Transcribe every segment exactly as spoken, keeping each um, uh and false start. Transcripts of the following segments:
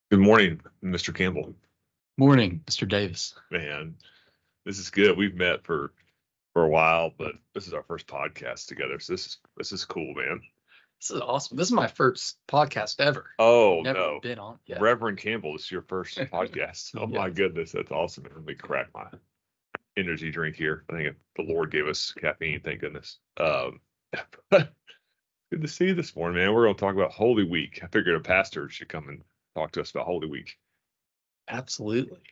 Good morning, Mister Campbell. Morning, Mister Davis. Man, this is good. We've met for for a while, but this is our first podcast together. So this is this is cool, man. This is awesome. This is my first podcast ever. Oh Never no, been on yet. Reverend Campbell, this is your first podcast. Oh my Yes. goodness, that's awesome. Man. Let me crack my energy drink here. I think the Lord gave us caffeine. Thank goodness. Um, good to see you this morning, man. We're going to talk about Holy Week. I figured a pastor should come and talk to us about Holy Week. Absolutely.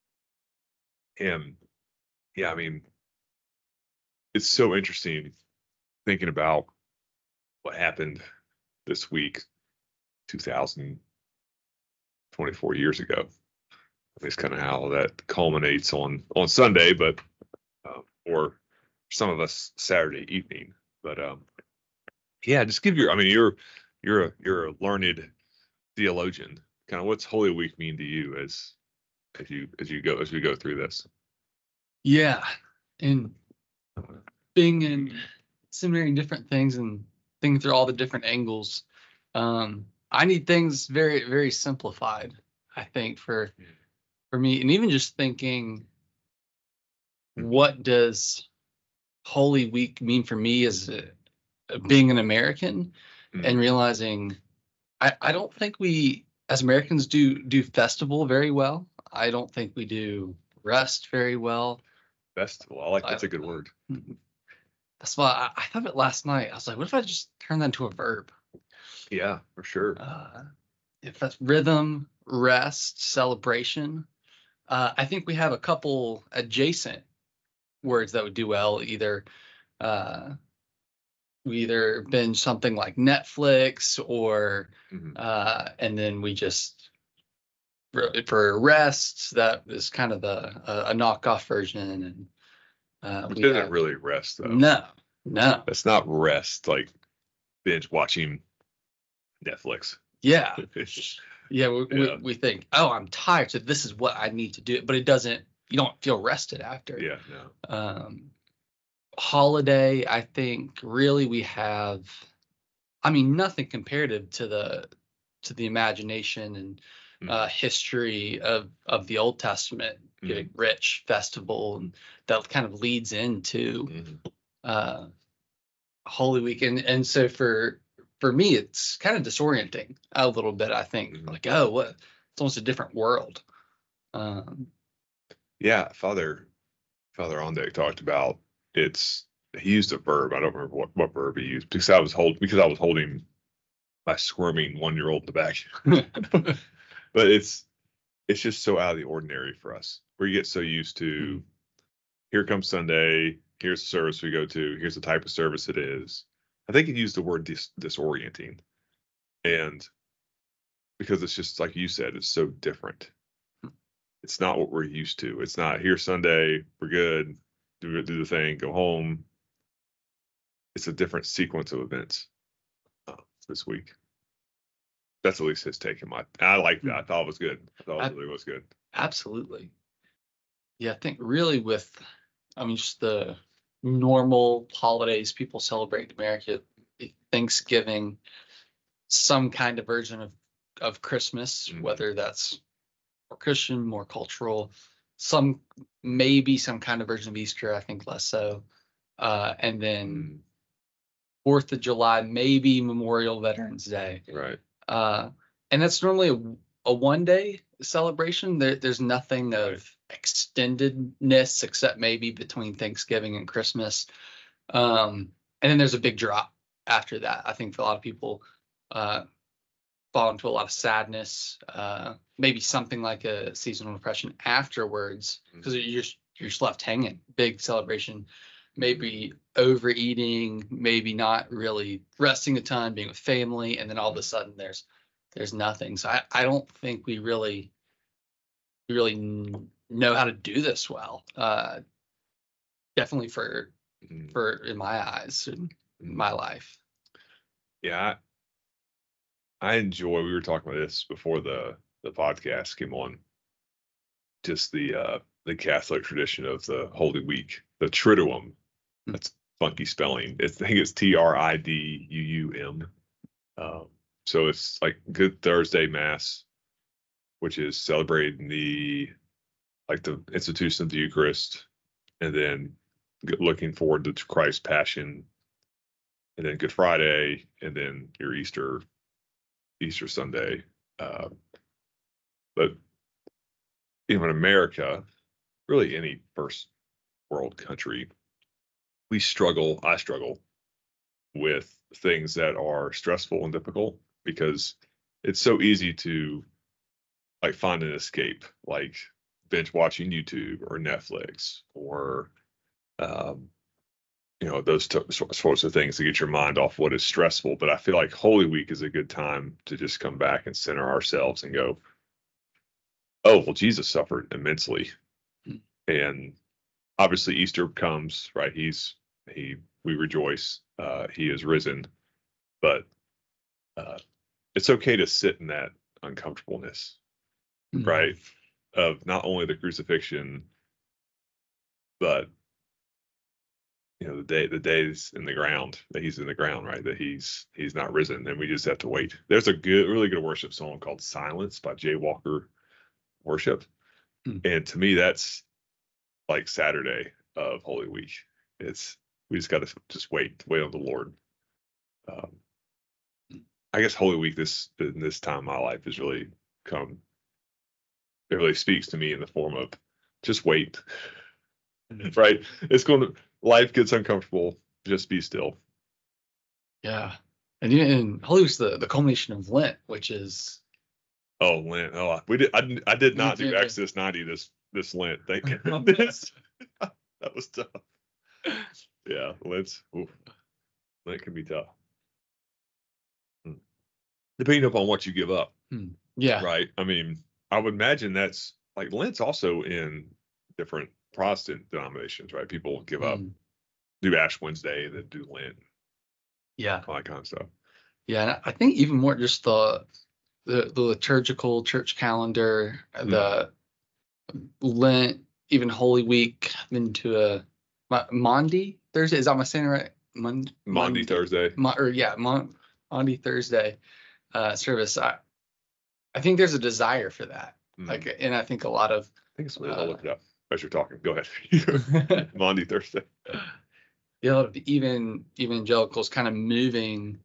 And yeah, I mean, it's so interesting thinking about what happened this week, two thousand twenty-four years ago. It's kind of how that culminates on on Sunday, but uh, or some of us Saturday evening. But um, yeah, just give your. I mean, you're you're a you're a learned theologian. Kind of, what's Holy Week mean to you as as you as you go as we go through this? Yeah. And being in seminary and different things and thinking through all the different angles, um, I need things very, very simplified, I think, for for me. And even just thinking, what does Holy Week mean for me as a, being an American, Mm. and realizing I, I don't think we as Americans do do festival very well. I don't think we do rest very well. Festival. I like I- that's a good word. That's why I, I thought of it last night. I was like, what if I just turn that into a verb? Yeah, for sure. Uh, if that's rhythm, rest, celebration. Uh, I think we have a couple adjacent words that would do well. Either uh, we either binge something like Netflix, or Mhm. uh, and then we just for, for rest, that is kind of the uh, a knockoff version. And uh, Which we isn't have really rest though. no, no, That's not rest like binge watching Netflix. yeah, yeah. We, Yeah. We, we think, oh, I'm tired, so this is what I need to do. But it doesn't. You don't feel rested after. Yeah, no. Um, holiday, I think really we have. I mean, nothing comparative to the to the imagination and Mhm. uh, history of of the Old Testament, Mhm. getting rich festival, and that kind of leads into Mhm. uh, Holy Week. And and so for for me, it's kind of disorienting a little bit. I think Mhm. like, oh, what? It's almost a different world. Um, Yeah, Father Father Ondeck talked about it's he used a verb. I don't remember what, what verb he used because I was hold because I was holding my squirming one year old in the back. But it's it's just so out of the ordinary for us. We get so used to Hmm. here comes Sunday, here's the service we go to, here's the type of service it is. I think he used the word dis- disorienting. And because it's just like you said, it's so different. It's not what we're used to. It's not here Sunday, we're good, do do the thing, go home. It's a different sequence of events uh, this week. That's at least his take in my. I like that. I thought it was good. I thought it I- really was good. Absolutely. Yeah, I think really with, I mean, just the normal holidays people celebrate in America, Thanksgiving, some kind of version of, of Christmas, Mhm. whether that's more Christian, more cultural, some maybe some kind of version of Easter, I think less so. Uh, and then Mm, Fourth of July, maybe Memorial Veterans Day. right. Uh, and that's normally a, a one day celebration. There, there's nothing Right. of extendedness except maybe between Thanksgiving and Christmas. Um, and then there's a big drop after that. I think for a lot of people, uh, fall into a lot of sadness, uh, maybe something like a seasonal depression afterwards, because Mhm. you're you're just left hanging. Big celebration, maybe overeating, maybe not really resting a ton, being with family, and then all of a sudden there's there's nothing. So I, I don't think we really we really n- know how to do this well. Uh, definitely for Mhm. for in my eyes, in Mhm. my life. Yeah, I, I enjoy. We were talking about this before the the podcast came on. Just the uh the Catholic tradition of the Holy Week, the Triduum. Hmm. That's funky spelling. It's, I think it's T R I D U U M. Um, so it's like Good Thursday Mass, which is celebrating the like the institution of the Eucharist, and then looking forward to Christ's Passion, and then Good Friday, and then your Easter, Easter Sunday. Uh, but you know, in America, really any first world country, we struggle. I struggle with things that are stressful and difficult because it's so easy to like find an escape, like binge watching YouTube or Netflix or, um, you know, those t- sorts of things to get your mind off what is stressful. But I feel like Holy Week is a good time to just come back and center ourselves and go, oh, well, Jesus suffered immensely. Mm-hmm. And obviously Easter comes, right? He's, he, we rejoice, uh, he is risen, but, uh, it's okay to sit in that uncomfortableness, mm-hmm. right? Of not only the crucifixion, but you know, the day, the days in the ground that he's in the ground, right? That he's, he's not risen, and we just have to wait. There's a good, really good worship song called Silence by Jay Walker Worship. Hmm. And to me, that's like Saturday of Holy Week. It's, we just got to just wait, wait on the Lord. Um, I guess Holy Week, this, in this time of my life has really come, it really speaks to me in the form of just wait, right? It's going to, life gets uncomfortable. Just be still. Yeah. And, and Holy Week's the, the culmination of Lent, which is. Oh, Lent. Oh, we did. I, I did not do Exodus ninety this, this Lent. Thank goodness. That was tough. Yeah. Lent's, oof. Lent can be tough. Hmm. Depending upon what you give up. Hmm. Yeah. Right. I mean, I would imagine that's like Lent's also in different Protestant denominations, right? People give up, mm. do Ash Wednesday, then do Lent. Yeah. All that kind of stuff. Yeah. And I think even more just the, the, the liturgical church calendar, mm. the Lent, even Holy Week, into a Maundy Thursday. Is that my saying right? Mon- Maundy Thursday. Mon- or yeah, Mon- Maundy Thursday uh, service. I, I think there's a desire for that. Mm. Like, and I think a lot of, I think it's, uh, I'll look it up as you're talking. Go ahead. Maundy Thursday. Yeah, a lot of even evangelicals kind of moving,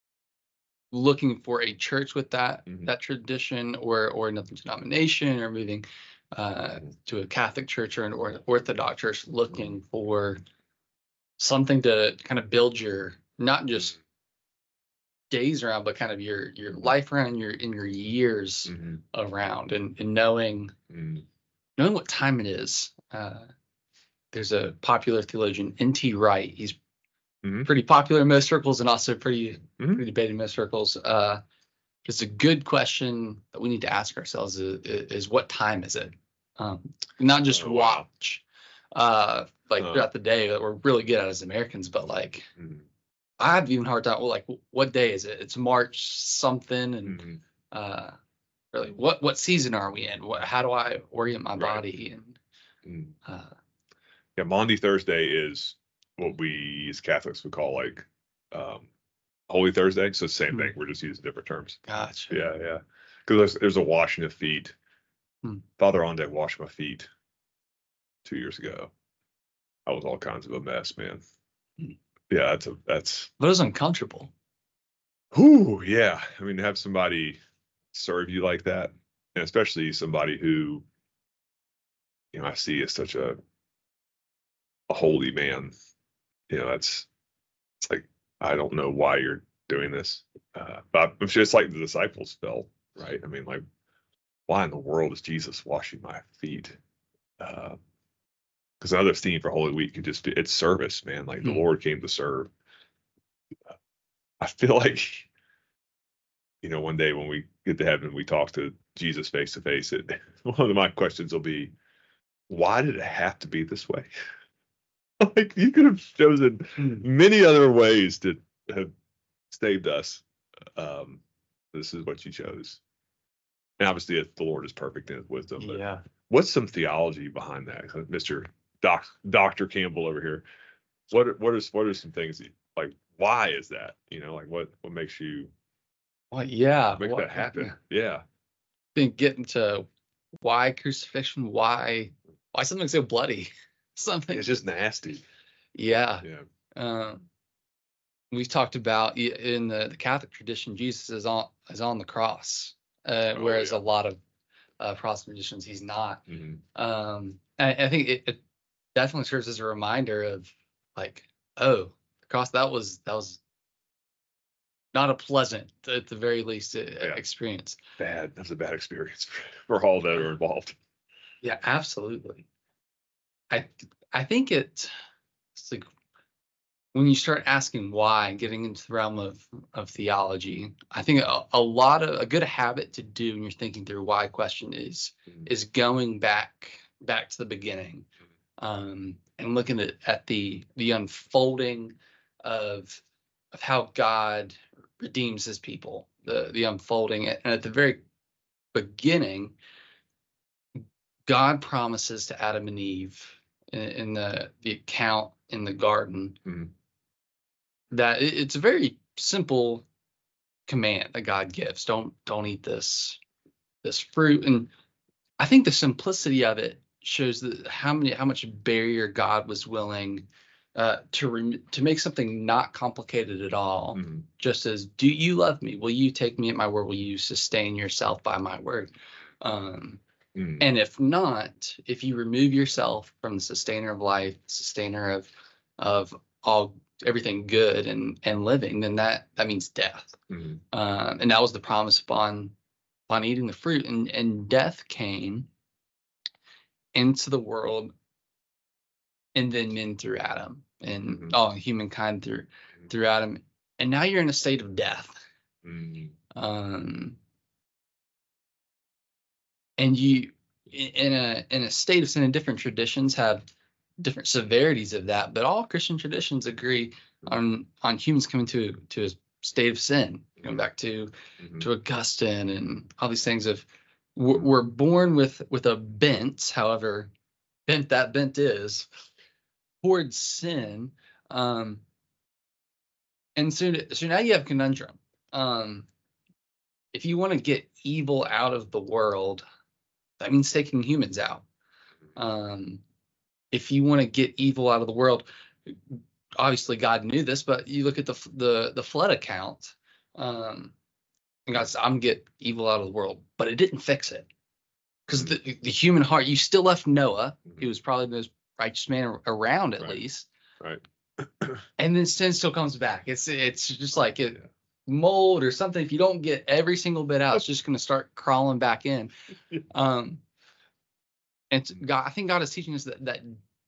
looking for a church with that mm-hmm. that tradition, or or another denomination, or moving uh, to a Catholic church or an or- Orthodox church, looking mm-hmm. for something to kind of build your not just days around, but kind of your your life around, your in your years mm-hmm. around, and, and knowing mm-hmm. knowing what time it is. Uh, there's a popular theologian, N T Wright. He's mm-hmm. pretty popular in most circles, and also pretty mm-hmm. pretty debated in most circles. Uh, it's a good question that we need to ask ourselves: is, is what time is it? Um, not just oh, watch wow. uh, like uh, throughout the day that we're really good at as Americans, but like. Mm-hmm. I have even a hard time. Well, like, what day is it? It's March something, and mm-hmm. uh, really, what what season are we in? What how do I orient my right. body? And mm-hmm. uh, yeah, Maundy Thursday is what we as Catholics would call like um, Holy Thursday. So same mm-hmm. thing. We're just using different terms. Gotcha. Yeah, yeah. Because there's, there's a washing of feet. Mm-hmm. Father Onde washed my feet two years ago. I was all kinds of a mess, man. Mm-hmm. Yeah, that's a that's. But it was uncomfortable. Whew, yeah. I mean, to have somebody serve you like that, and especially somebody who, you know, I see as such a a holy man. You know, that's it's like I don't know why you're doing this, uh, but I'm sure it's like the disciples felt, right? I mean, like, why in the world is Jesus washing my feet? Uh, Because another theme for Holy Week could just be it's service, man. Like the hmm. Lord came to serve. I feel like, you know, one day when we get to heaven, we talk to Jesus face to face. It one of my questions will be, why did it have to be this way? Like you could have chosen many other ways to have saved us. Um, this is what you chose. And obviously, the Lord is perfect in his wisdom. But yeah. What's some theology behind that, Mister Doc, Doctor Campbell over here? What what is what are some things that, like? Why is that? You know, like what what makes you? Well, yeah, make what, that happen? Yeah. think getting to why crucifixion, why why something so bloody, something. It's just nasty. Yeah. Yeah. Um, we've talked about i- in the, the Catholic tradition, Jesus is on is on the cross, uh, Oh, whereas yeah. a lot of uh, Protestant traditions he's not. hmm Um, I, I think it, it definitely serves as a reminder of like, oh, the cross that was that was not a pleasant, at the very least, uh, Yeah. experience. Bad. That's a bad experience for all that are involved. Yeah, absolutely. I I think it, it's like when you start asking why and getting into the realm of of theology, I think a, a lot of a good habit to do when you're thinking through why question is Mhm. is going back back to the beginning, um, and looking at, at the the unfolding of of how God redeems his people, the the unfolding, and at the very beginning, God promises to Adam and Eve in, in the the account in the garden Mhm. that it, it's a very simple command that God gives. Don't don't eat this this fruit. And I think the simplicity of it shows that how many how much barrier God was willing uh, to rem- to make something not complicated at all. Mhm. Just as, do you love me? Will you take me at my word? Will you sustain yourself by my word? Um, Mhm. and if not, if you remove yourself from the sustainer of life, sustainer of of all everything good and and living, then that that means death. Mhm. Um, and that was the promise upon upon eating the fruit, and and death came into the world, and then men through Adam, and Mhm. all humankind through through Adam, and now you're in a state of death. Mhm. Um, and you in a in a state of sin, and different traditions have different severities of that, but all Christian traditions agree on on humans coming to to a state of sin, going back to Mhm. to Augustine and all these things of we're, we're born with with a bent, however bent that bent is, towards sin. Um, and so so now you have a conundrum. Um, if you want to get evil out of the world, that means taking humans out. Um, if you want to get evil out of the world, obviously God knew this, but you look at the the the flood account, um, and God said, "I'm gonna get evil out of the world," but it didn't fix it, because Mhm. the the human heart. You still left Noah, Mhm. who was probably the most righteous man around at Right. least, Right. and then sin still comes back. It's it's just like it. Yeah. Mold or something. If you don't get every single bit out, it's just going to start crawling back in. Um, and it's- God, I think God is teaching us that that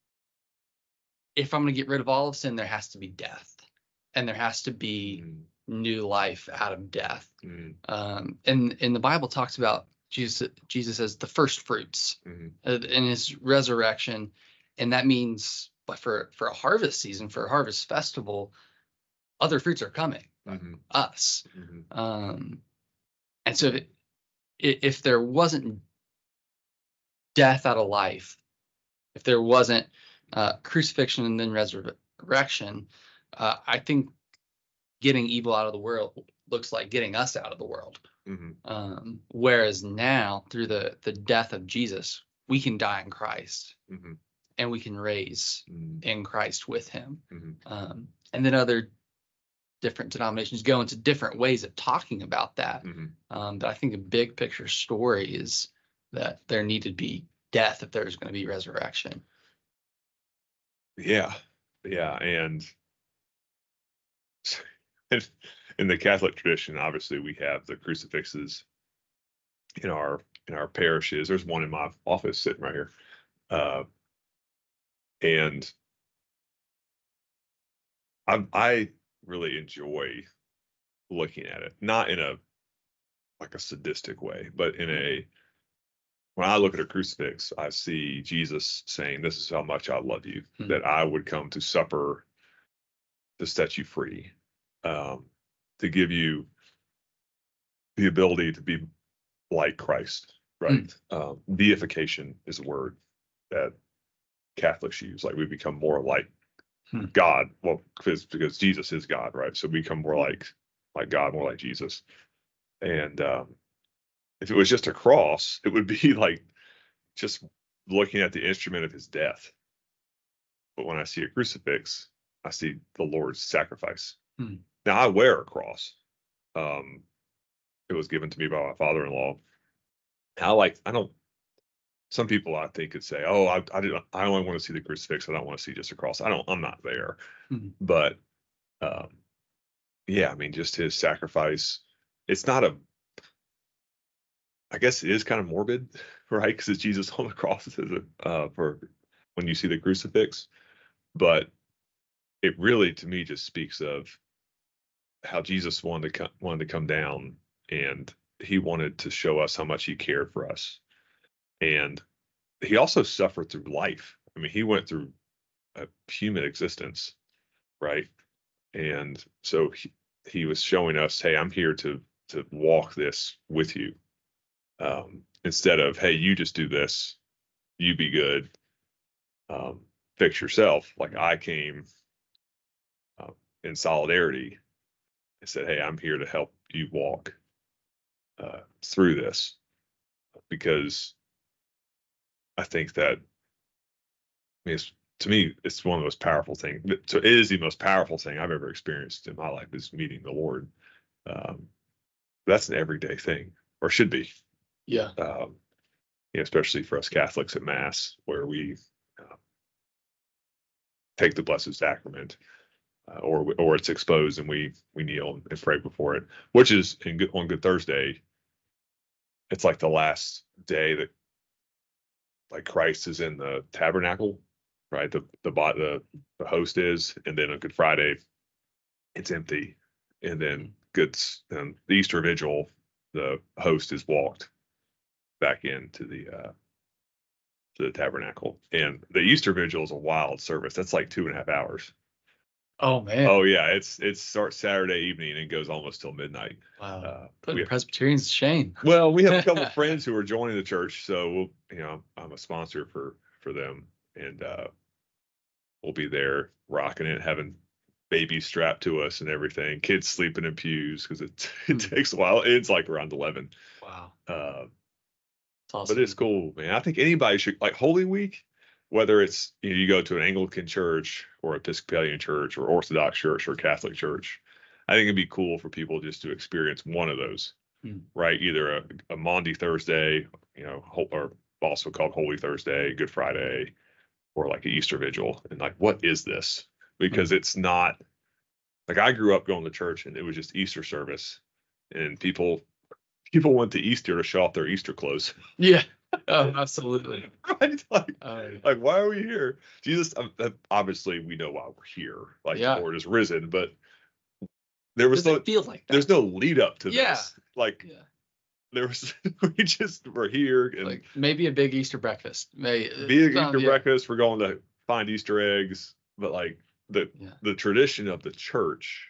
if I'm going to get rid of all of sin, there has to be death, and there has to be Mhm. new life out of death. Mhm. Um, and and the Bible talks about Jesus Jesus as the first fruits Mhm. uh, in his resurrection, and that means, but for for a harvest season, for a harvest festival, other fruits are coming, like Mhm. us. Mhm. Um, and so if, if there wasn't death out of life, if there wasn't uh, crucifixion and then resurrection, uh, I think getting evil out of the world looks like getting us out of the world. Mhm. Um, whereas now, through the the death of Jesus, we can die in Christ, Mhm. and we can raise Mhm. in Christ with Him. Mhm. Um, and then other different denominations go into different ways of talking about that. Mhm. Um, but I think the big picture story is that there needed to be death if there's going to be resurrection. Yeah. Yeah. And in in the Catholic tradition, obviously, we have the crucifixes in our in our parishes. There's one in my office sitting right here, uh, and I I really enjoy looking at it, not in a like a sadistic way, but in a when I look at a crucifix, I see Jesus saying, "This is how much I love you, Hmm. that I would come to supper to set you free, um, to give you the ability to be like Christ." Right? Um, deification is a word that Catholics use. Like we become more like Hmm. God. Well, because because Jesus is God, right? So we become more like like God, more like Jesus. And um, If it was just a cross, it would be like just looking at the instrument of his death. But when I see a crucifix, I see the Lord's sacrifice. Hmm. Now I wear a cross. Um, it was given to me by my father-in-law. I like, I don't, some people I think could say, oh, I, I didn't, I only want to see the crucifix. I don't want to see just a cross. I don't, I'm not there. Hmm. But, um, yeah, I mean, just his sacrifice. It's not a, I guess it is kind of morbid, right? Because it's Jesus on the cross as a, uh, for when you see the crucifix. But it really, to me, just speaks of how Jesus wanted to come, wanted to come down, and he wanted to show us how much he cared for us. And he also suffered through life. I mean, he went through a human existence, right? And so he, he was showing us, hey, I'm here to to walk this with you. Um, instead of, hey, you just do this, you be good, um, fix yourself. Like I came uh, in solidarity and said, hey, I'm here to help you walk uh, through this, because I think that, I mean, it's, to me, it's one of the most powerful things. So it is the most powerful thing I've ever experienced in my life, is meeting the Lord. Um, that's an everyday thing, or should be. Yeah. Um, you know, especially for us Catholics at Mass, where we uh, take the Blessed Sacrament, uh, or or it's exposed and we we kneel and pray before it, which is in good, on Good Thursday. It's like the last day that, like, Christ is in the tabernacle, right? The the the the host is, and then on Good Friday, it's empty, and then good and the Easter Vigil, the host is walked back into the uh, to the tabernacle, and the Easter Vigil is a wild service. That's like two and a half hours. Oh man. Oh yeah, it's it starts Saturday evening and goes almost till midnight. Wow. Uh, Putting we, Presbyterians to shame. well, we have a couple of friends who are joining the church, so we'll, you know, I'm a sponsor for for them, and uh, we'll be there rocking it, having babies strapped to us and everything, kids sleeping in pews because it it Hmm. takes a while. It's like around eleven. Wow. Uh, It's awesome. but it's cool, man. I think anybody should, like, Holy Week, whether it's, you know, you go to an Anglican church or Episcopalian church or Orthodox church or Catholic church. I think it'd be cool for people just to experience one of those, Hmm. right? Either a, a Maundy Thursday, you know, or also called Holy Thursday, Good Friday, or like an Easter Vigil. And like, what is this? Because it's not, like, I grew up going to church and it was just Easter service, and people people went to Easter to show off their Easter clothes. Yeah. Oh, absolutely. Right? Like, Oh, yeah. like, why are we here? Jesus, um, uh, obviously we know why we're here. Like, Yeah. the Lord is risen, but there was Does no, it feel like that? there's no lead up to Yeah. this. Like, Yeah. there was, we just were here, and Like maybe a big Easter breakfast. May be an uh, Easter yeah. breakfast. We're going to find Easter eggs, but like the Yeah. the tradition of the church,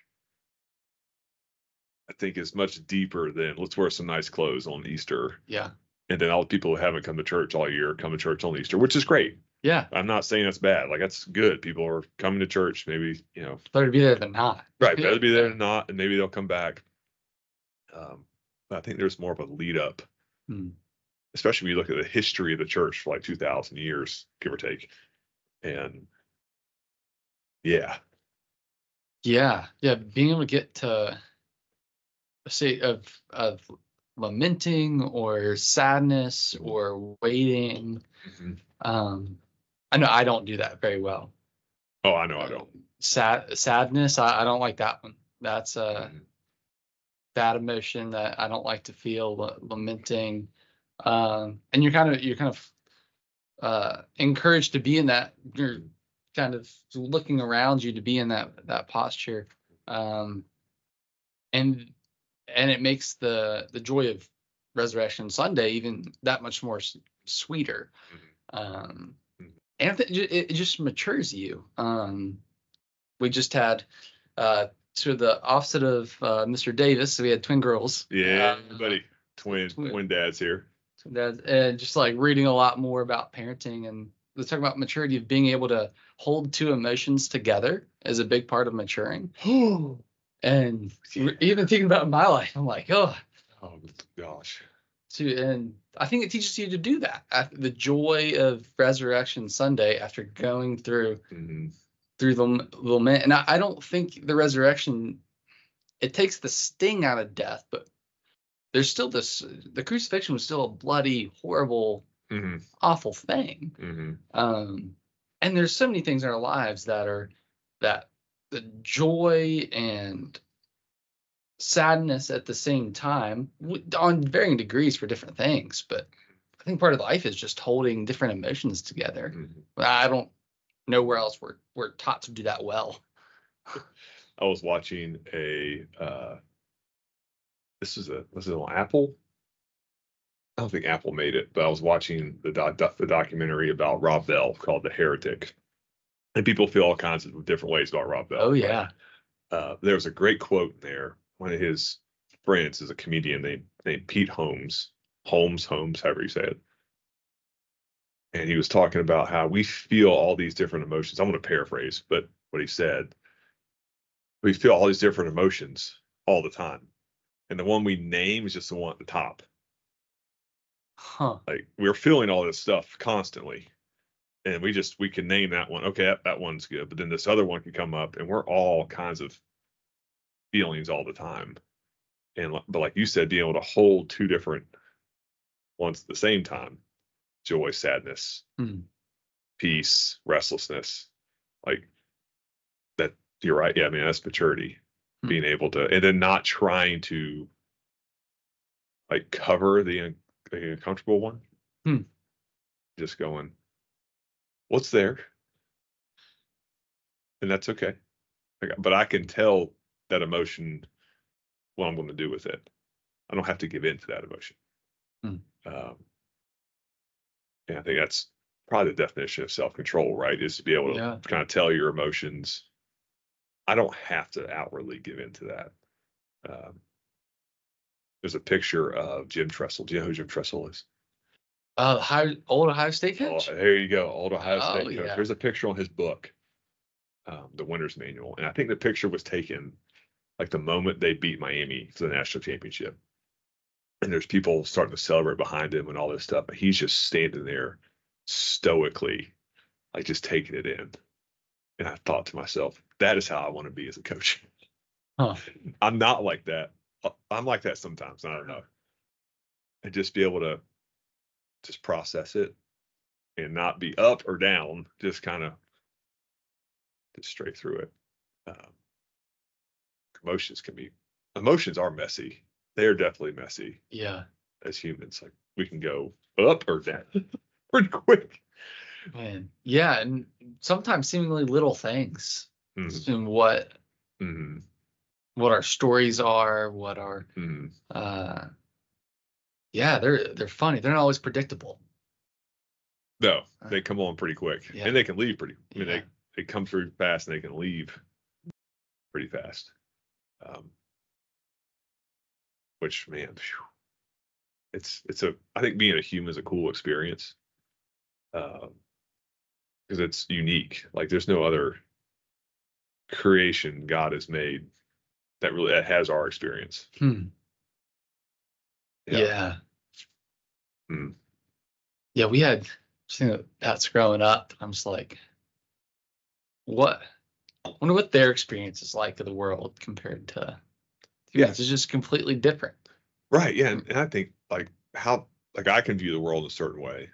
I think, is much deeper than let's wear some nice clothes on Easter. Yeah. And then all the people who haven't come to church all year come to church on Easter, which is great. Yeah. I'm not saying that's bad. Like, that's good. People are coming to church. Maybe, you know, Better to be there than not. right. Better be there than not, and maybe they'll come back. Um, but I think there's more of a lead up, Hmm. especially when you look at the history of the church for like two thousand years, give or take. And yeah, Yeah. Yeah. Being able to get to a state of of lamenting or sadness or waiting. Mhm. Um, I know I don't do that very well. Oh, I know I don't. Sad sadness. I, I don't like that one. That's a Mhm. that emotion that I don't like to feel. la- Lamenting, um, and you're kind of you're kind of uh, encouraged to be in that. You're kind of looking around you to be in that that posture, um, and and it makes the the joy of Resurrection Sunday even that much more s- sweeter. Um, Mhm. and I think it, it just matures you. Um, we just had uh, to the opposite of uh, Mister Davis, so we had twin girls. Yeah, Uh, buddy. Twin, twin- twin dads here. twin dads, and just like reading a lot more about parenting, and let's talk about maturity of being able to hold two emotions together is a big part of maturing. And Yeah. even thinking about my life, I'm like, oh, Oh gosh. to, and I think it teaches you to do that. After the joy of Resurrection Sunday, after going through Mhm. through the lament, and I, I don't think the resurrection, it takes the sting out of death, but there's still this. The crucifixion was still a bloody, horrible, Mhm. awful thing. Mhm. Um, and there's so many things in our lives that are that the joy and sadness at the same time, w- on varying degrees for different things. But I think part of life is just holding different emotions together. Mhm. I don't know where else we're we're taught to do that well. I was watching a uh this is a was it on Apple? I don't think Apple made it, but I was watching the doc, doc- the documentary about Rob Bell called The Heretic. And people feel all kinds of different ways about Rob Bell. Oh right? yeah. Uh, there was a great quote in there. One of his friends is a comedian named named Pete Holmes. Holmes, Holmes, however you say it. And he was talking about how we feel all these different emotions. I'm going to paraphrase, but what he said, we feel all these different emotions all the time. And the one we name is just the one at the top. Huh. Like we're feeling all this stuff constantly. And we just, we can name that one. Okay, that, that one's good. But then this other one can come up and we're all kinds of feelings all the time. And, but like you said, being able to hold two different ones at the same time, joy, sadness, Hmm. peace, restlessness, like that, you're right. Yeah, I mean, that's maturity. Hmm. Being able to, and then not trying to like cover the, un- the uncomfortable one. Hmm. Just going, what's there? And that's okay. Like, but I can tell that emotion what I'm going to do with it. I don't have to give in to that emotion. Hmm. Um, and I think that's probably the definition of self-control, right? Is to be able to Yeah. kind of tell your emotions. I don't have to outwardly give in to that. Um, there's a picture of Jim Tressel. Do you know who Jim Tressel is? Uh, Ohio, old Ohio State Oh, coach. there you go, old Ohio Oh, State coach. yeah. There's a picture on his book, um, The Winner's Manual, and I think the picture was taken like the moment they beat Miami to the national championship. And there's people starting to celebrate behind him and all this stuff, but he's just standing there stoically, like just taking it in. And I thought to myself, that is how I want to be as a coach. Huh. I'm not like that. I'm like that sometimes. I don't know. And just be able to just process it and not be up or down, just kind of just straight through it. Um, emotions can be, emotions are messy. They are definitely messy Yeah. as humans. Like we can go up or down pretty quick. Man. Yeah, and sometimes seemingly little things. Mm-hmm. And what Mm-hmm. what our stories are, what our Mm-hmm. uh yeah, they're they're funny. They're not always predictable. No, they come on pretty quick, Yeah. and they can leave pretty. I mean, Yeah. they they come through fast, and they can leave pretty fast. Um, which man, phew, it's it's a. I think being a human is a cool experience, because um, it's unique. Like there's no other creation God has made that really that has our experience. Hmm. Yeah. Yeah. Mm. Yeah, we had you know, that's growing up. I'm just like, what? I wonder what their experience is like of the world compared to Yeah. It's just completely different. Right. Yeah, and, and I think like how like I can view the world a certain way.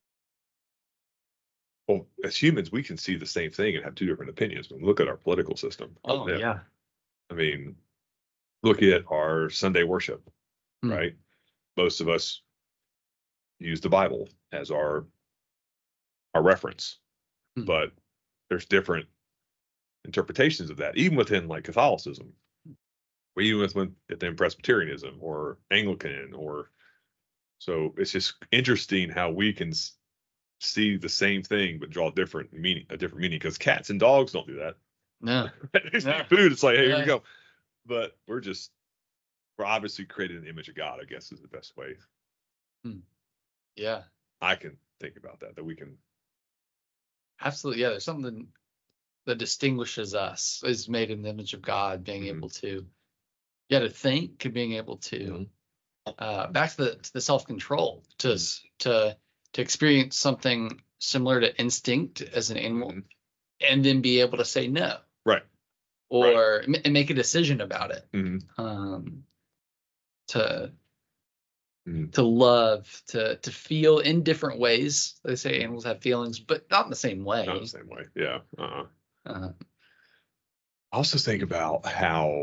Well, as humans, we can see the same thing and have two different opinions. When we look at our political system. Oh Yeah. yeah. I mean, look at our Sunday worship, Hmm. right? Most of us use the Bible as our our reference, Hmm. but there's different interpretations of that, even within like Catholicism, or even within, within Presbyterianism or Anglican, or so it's just interesting how we can s- see the same thing but draw different meaning, a different meaning. Because cats and dogs don't do that. No. They just No. eat food. It's like, hey, here Yeah. we go. But we're just we're obviously created in the image of God, I guess is the best way Hmm. Yeah. I can think about that. That we can. Absolutely. Yeah. There's something that distinguishes us is made in the image of God, being Mhm. able to, yeah, to think, being able to Mhm. uh, back to the to the self control to to to experience something similar to instinct as an animal, Mhm. and then be able to say no, Right. or m- and make a decision about it. Mhm. Um, to Mhm. to love, to to feel in different ways. They say animals have feelings, but not in the same way. Not the same way. Yeah. Uh-uh. Uh, I also think about how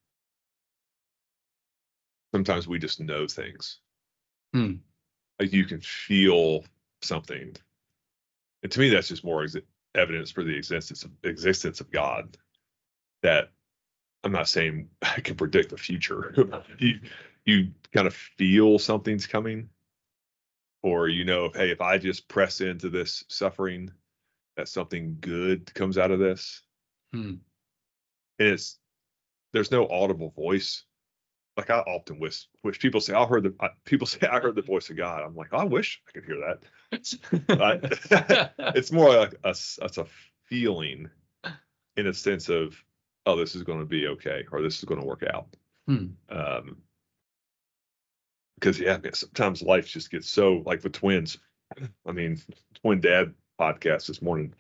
sometimes we just know things. hmm. Like you can feel something. And to me, that's just more ex- evidence for the existence of, existence of God. That I'm not saying I can predict the future. you you kind of feel something's coming, or you know, hey, if I just press into this suffering, that something good comes out of this. Hmm. And it's there's no audible voice. Like I often wish wish people say I heard the I, people say I heard the voice of God. I'm like, oh, I wish I could hear that. But it's more like a, it's a feeling in a sense of, oh, this is going to be okay, or this is going to work out. Hmm. Um, because yeah, man, sometimes life just gets so like the twins. I mean, twin dad podcast this morning.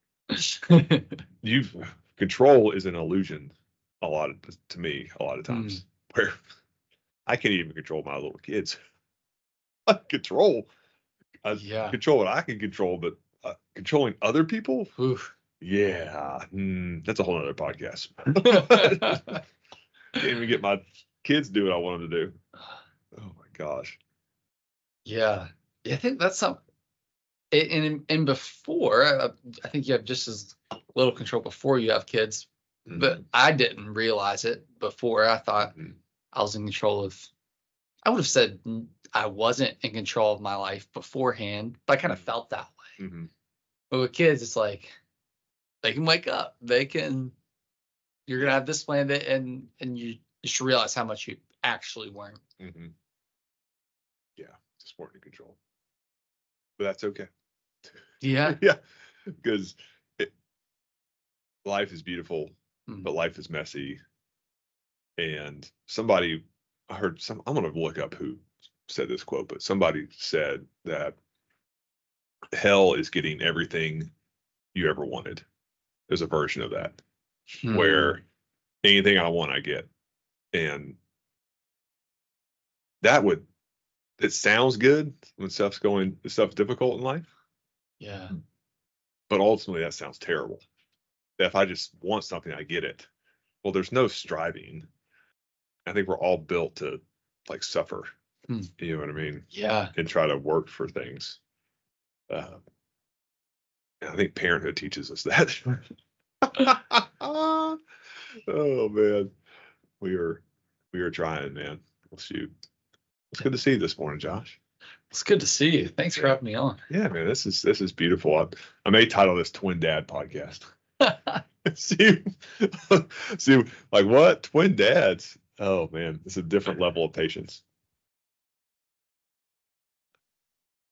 You control is an illusion a lot of, to me a lot of times where I can't even control my little kids. I control, I Yeah. control what I can control, but uh, controlling other people, Oof. yeah, mm, that's a whole other podcast. Can't even get my kids to do what I want them to do. Oh my gosh. Yeah. Yeah, I think that's some. And and before, uh, I think you have just as little control before you have kids, but I didn't realize it before. I thought Mhm. I was in control of. I would have said n- I wasn't in control of my life beforehand, but I kind of Mhm. felt that way. Mhm. But with kids, it's like they can wake up. They can. You're gonna have this plan, that, and and you you should realize how much you actually weren't. Mhm. Yeah, just weren't in control, but that's okay. Yeah. Yeah, because it, life is beautiful, Mm. but life is messy. And somebody, I heard some, I'm going to look up who said this quote, but somebody said that hell is getting everything you ever wanted. There's a version of that Mm. where anything I want, I get. And that would, it sounds good when stuff's going, stuff's difficult in life, Yeah. but ultimately that sounds terrible. That if I just want something, I get it. Well, there's no striving. I think we're all built to like suffer. Hmm. You know what I mean? Yeah. And try to work for things. Uh, I think parenthood teaches us that. Oh man, we are we are trying, man. Well, shoot, it's good to see you this morning, Josh. It's good to see you. Thanks for Yeah. having me on. Yeah, man, this is this is beautiful. I, I may title this "Twin Dad Podcast." see, see, like what twin dads? Oh man, it's a different level of patience.